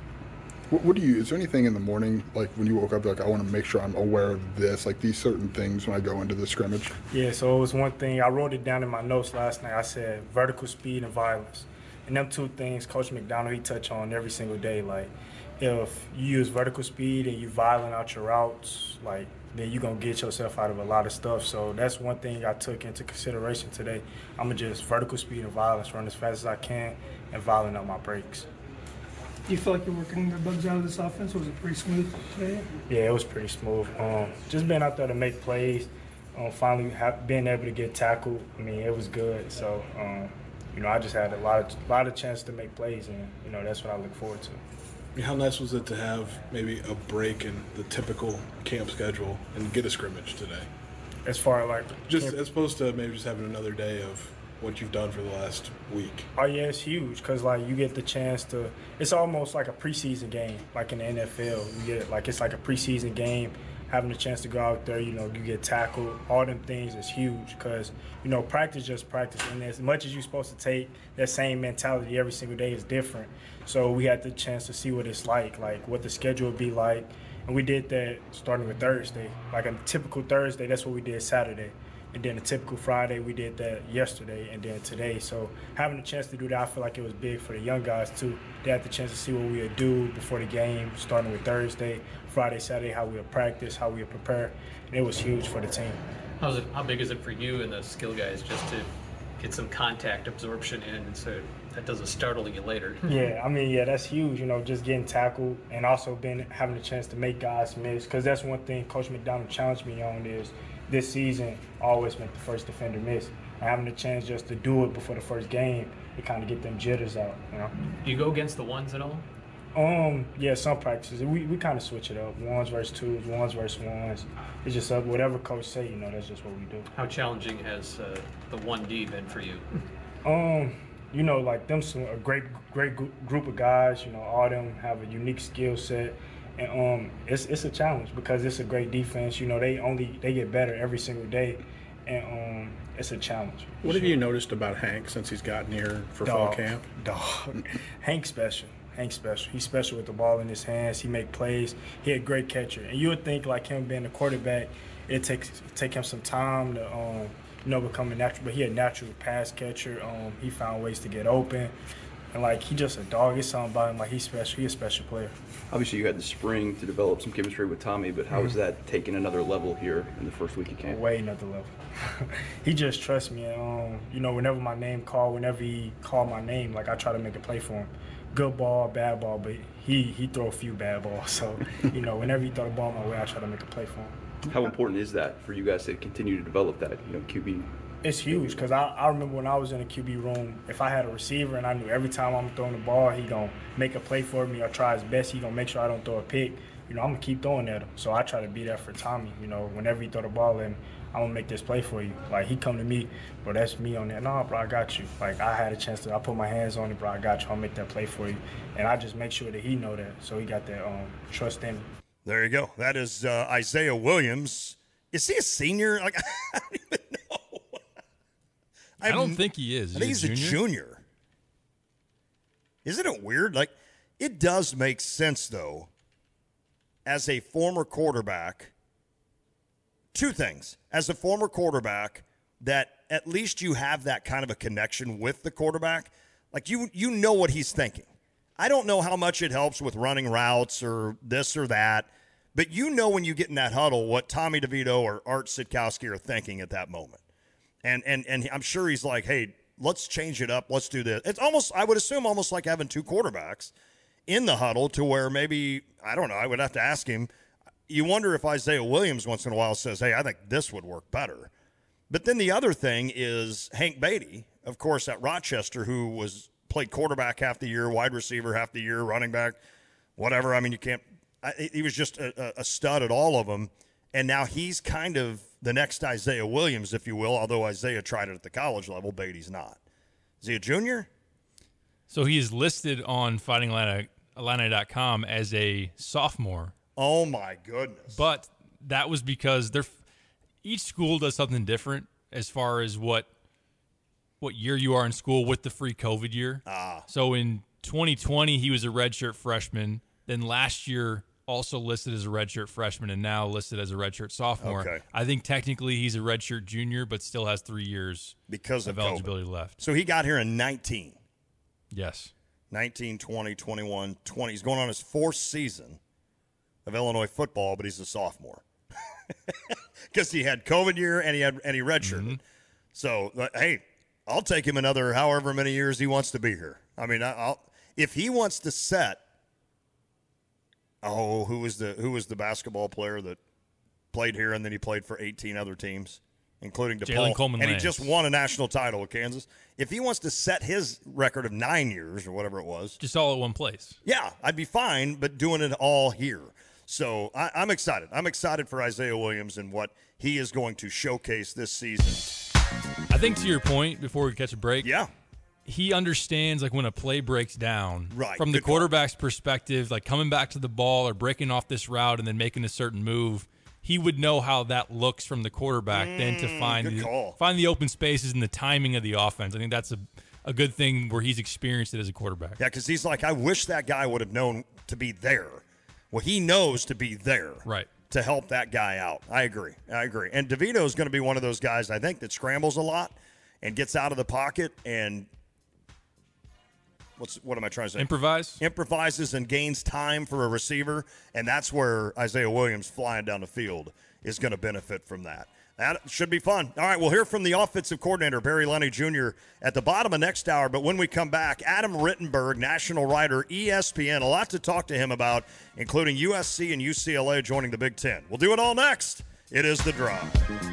What, what do you, is there anything in the morning, like when you woke up, like I want to make sure I'm aware of this, like these certain things when I go into the scrimmage? Yeah, so it was one thing, I wrote it down in my notes last night. I said vertical speed and violence. And them two things Coach McDonald, he touch on every single day. Like if you use vertical speed and you violent out your routes, like then you're going to get yourself out of a lot of stuff. So that's one thing I took into consideration today. I'm going to just vertical speed and violence, run as fast as I can, and violent out my breaks. Do you feel like you're working the bugs out of this offense? Was it pretty smooth today? Yeah, it was pretty smooth. Um, just being out there to make plays, um, finally have, being able to get tackled, I mean, it was good. So, um, you know, I just had a lot of, lot of chance to make plays, and, you know, that's what I look forward to. How nice was it to have maybe a break in the typical camp schedule and get a scrimmage today? As far as like just camp- as opposed to maybe just having another day of what you've done for the last week? Oh yeah, it's huge because like you get the chance to. It's almost like a preseason game, like in the N F L. You get like it's like a preseason game. Having the chance to go out there, you know, you get tackled. All them things is huge because you know practice just practice, and as much as you're supposed to take that same mentality every single day is different. So we had the chance to see what it's like, like what the schedule would be like, and we did that starting with Thursday. Like a typical Thursday, that's what we did Saturday. And then a typical Friday, we did that yesterday and then today. So having a chance to do that, I feel like it was big for the young guys too. They had the chance to see what we would do before the game, starting with Thursday, Friday, Saturday, how we would practice, how we would prepare. And it was huge for the team. How's it, how big is it for you and the skill guys just to get some contact absorption in and so that doesn't startle you later? Yeah, I mean, yeah, that's huge, you know, just getting tackled and also been having a chance to make guys miss. Because that's one thing Coach McDonald challenged me on is this season, always make the first defender miss. And having the chance just to do it before the first game, it kind of get them jitters out, you know. Do you go against the ones at all? Um, yeah, some practices. We we kind of switch it up. Ones versus twos, ones versus ones. It's just up. Whatever coach say, you know, that's just what we do. How challenging has uh, the one D been for you? Um, you know, like them, some, a great great group of guys. You know, all of them have a unique skill set. And um, it's it's a challenge because it's a great defense. You know, they only they get better every single day, and um, it's a challenge. What have you noticed about Hank since he's gotten here for fall Dog, camp? Dog, Hank special. Hank special. He's special with the ball in his hands. He make plays. He a great catcher. And you would think like him being a quarterback, it takes take him some time to um, you know become a natural. But he a natural pass catcher. Um, he found ways to get open. And, like, he just a dog. It's something about him. Like, he's special. He's a special player. Obviously, you had the spring to develop some chemistry with Tommy, but how Mm-hmm. is that taking another level here in the first week of camp? Way another level. He just trusts me. And, um, you know, whenever my name called, whenever he called my name, like, I try to make a play for him. Good ball, bad ball, but he he throw a few bad balls. So, you know, whenever he throw the ball my way, I try to make a play for him. How important is that for you guys to continue to develop that, you know, Q B? It's huge because I, I remember when I was in the Q B room, if I had a receiver and I knew every time I'm throwing the ball, he going to make a play for me or try his best. He going to make sure I don't throw a pick. You know, I'm going to keep throwing at him. So I try to be there for Tommy. You know, whenever he throw the ball in, I'm going to make this play for you. Like, he come to me, bro, that's me on that. No, bro, I got you. Like, I had a chance to, I put my hands on it, bro, I got you. I'll make that play for you. And I just make sure that he know that. So he got that um, trust in me. There you go. That is uh, Isaiah Williams. Is he a senior? Like, I don't even know. I don't think he is. I think he's a junior. Isn't it weird? Like, it does make sense, though, as a former quarterback. Two things. As a former quarterback, that at least you have that kind of a connection with the quarterback. Like, you you know what he's thinking. I don't know how much it helps with running routes or this or that, but you know when you get in that huddle what Tommy DeVito or Art Sitkowski are thinking at that moment. And and and I'm sure he's like, hey, let's change it up. Let's do this. It's almost, I would assume, almost like having two quarterbacks in the huddle to where maybe, I don't know, I would have to ask him. You wonder if Isaiah Williams once in a while says, hey, I think this would work better. But then the other thing is Hank Beatty, of course, at Rochester, who was played quarterback half the year, wide receiver half the year, running back, whatever. I mean, you can't – he was just a, a stud at all of them. And now he's kind of the next Isaiah Williams, if you will, although Isaiah tried it at the college level. Beatty's not. Is he a junior? So he is listed on Fighting Illini dot com as a sophomore. Oh, my goodness. But that was because they're each school does something different as far as what what year you are in school with the free COVID year. Ah. So in twenty twenty, he was a redshirt freshman. Then last year, also listed as a redshirt freshman, and now listed as a redshirt sophomore. Okay. I think technically he's a redshirt junior, but still has three years because of, of COVID. eligibility left. So he got here in nineteen. Yes. nineteen, twenty, twenty-one, twenty. He's going on his fourth season of Illinois football, but he's a sophomore. Because he had COVID year and he had and he redshirted. Mm-hmm. So, uh, hey, I'll take him another however many years he wants to be here. I mean, I, I'll if he wants to set. Oh, who was the who was the basketball player that played here and then he played for eighteen other teams, including DePaul, Jalen Coleman and Lance. he just won a national title with Kansas. If he wants to set his record of nine years or whatever it was, just all at one place, yeah, I'd be fine. But doing it all here, so I, I'm excited. I'm excited for Isaiah Williams and what he is going to showcase this season I think to your point, before we catch a break, yeah, he understands like when a play breaks down, right? From the quarterback's perspective, like coming back to the ball or breaking off this route and then making a certain move. He would know how that looks from the quarterback, mm, then to find the, find the open spaces and the timing of the offense. I think that's a a good thing where he's experienced it as a quarterback. Yeah, because he's like, I wish that guy would have known to be there. Well, he knows to be there, right, to help that guy out. I agree. I agree. And DeVito is going to be one of those guys, I think, that scrambles a lot and gets out of the pocket and what's what am I trying to say? Improvise. Improvises and gains time for a receiver, and that's where Isaiah Williams flying down the field is going to benefit from that. That should be fun. All right, we'll hear from the offensive coordinator, Barry Lunney Junior, at the bottom of next hour. But when we come back, Adam Rittenberg, national writer, E S P N, a lot to talk to him about, including U S C and U C L A joining the Big Ten. We'll do it all next. It is The Drive.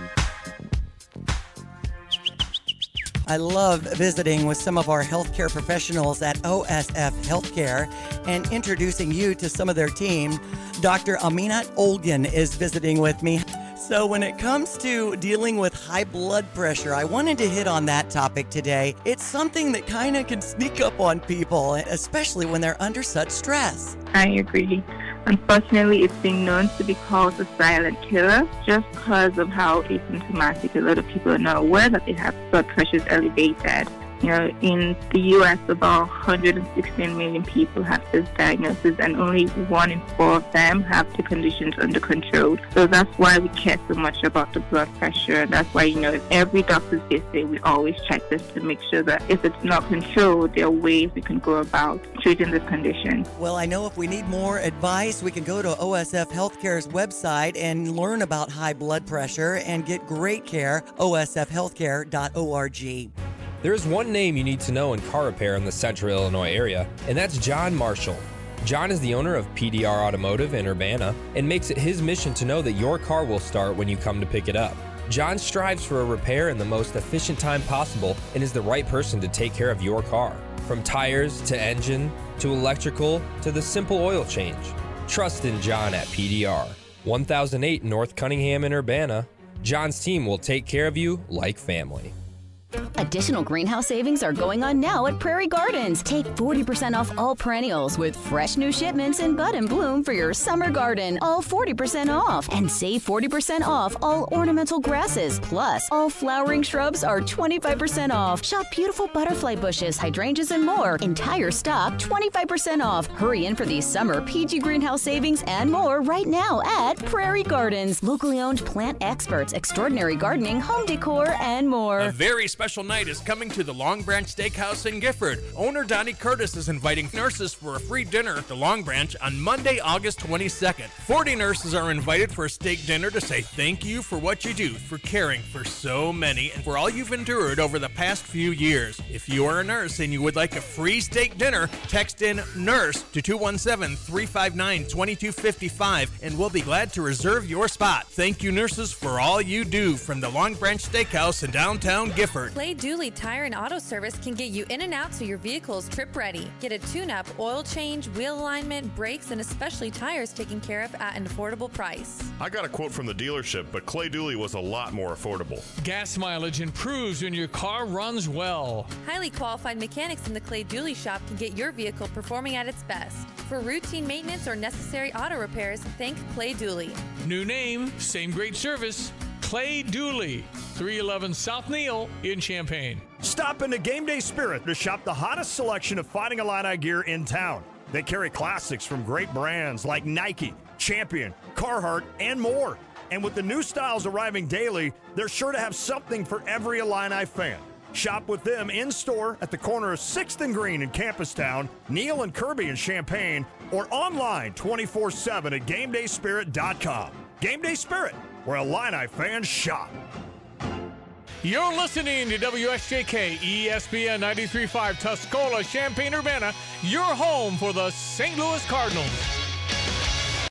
I love visiting with some of our healthcare professionals at O S F Healthcare and introducing you to some of their team. Doctor Aminat Olgan is visiting with me. So when it comes to dealing with high blood pressure, I wanted to hit on that topic today. It's something that kind of can sneak up on people, especially when they're under such stress. I agree. Unfortunately, it's been known to be called a silent killer just because of how asymptomatic a lot of people are not aware that they have blood pressures elevated. You know, in the U S, about one hundred sixteen million people have this diagnosis, and only one in four of them have the conditions under control. So that's why we care so much about the blood pressure. And that's why, you know, every doctor's visit, we always check this to make sure that if it's not controlled, there are ways we can go about treating this condition. Well, I know if we need more advice, we can go to O S F Healthcare's website and learn about high blood pressure and get great care, O S F healthcare dot org. There is one name you need to know in car repair in the Central Illinois area, and that's John Marshall. John is the owner of P D R Automotive in Urbana and makes it his mission to know that your car will start when you come to pick it up. John strives for a repair in the most efficient time possible and is the right person to take care of your car. From tires to engine to electrical to the simple oil change. Trust in John at P D R. one thousand eight North Cunningham in Urbana. John's team will take care of you like family. Additional greenhouse savings are going on now at Prairie Gardens. Take forty percent off all perennials with fresh new shipments in bud and bloom for your summer garden. All forty percent off. And save forty percent off all ornamental grasses. Plus, all flowering shrubs are twenty-five percent off. Shop beautiful butterfly bushes, hydrangeas, and more. Entire stock twenty-five percent off. Hurry in for these summer P G greenhouse savings and more right now at Prairie Gardens. Locally owned plant experts, extraordinary gardening, home decor, and more. A very special night is coming to the Long Branch Steakhouse in Gifford. Owner Donnie Curtis is inviting nurses for a free dinner at the Long Branch on Monday, August twenty-second. forty nurses are invited for a steak dinner to say thank you for what you do, for caring for so many, and for all you've endured over the past few years. If you are a nurse and you would like a free steak dinner, text in NURSE to two one seven, three five nine, two two five five and we'll be glad to reserve your spot. Thank you, nurses, for all you do from the Long Branch Steakhouse in downtown Gifford. Clay Dooley Tire and Auto Service can get you in and out so your vehicle is trip ready. Get a tune-up, oil change, wheel alignment, brakes, and especially tires taken care of at an affordable price. I got a quote from the dealership, but Clay Dooley was a lot more affordable. Gas mileage improves when your car runs well. Highly qualified mechanics in the Clay Dooley shop can get your vehicle performing at its best. For routine maintenance or necessary auto repairs, thank Clay Dooley. New name, same great service. Clay Dooley, three eleven South Neal in Champaign. Stop into Game Day Spirit to shop the hottest selection of Fighting Illini gear in town. They carry classics from great brands like Nike, Champion, Carhartt, and more. And with the new styles arriving daily, they're sure to have something for every Illini fan. Shop with them in-store at the corner of sixth and Green in Campustown, Neal and Kirby in Champaign, or online twenty-four seven at game day spirit dot com. Game Day Spirit, where Illini fans shop. You're listening to W S J K E S P N ninety-three point five Tuscola, Champaign-Urbana, your home for the Saint Louis Cardinals.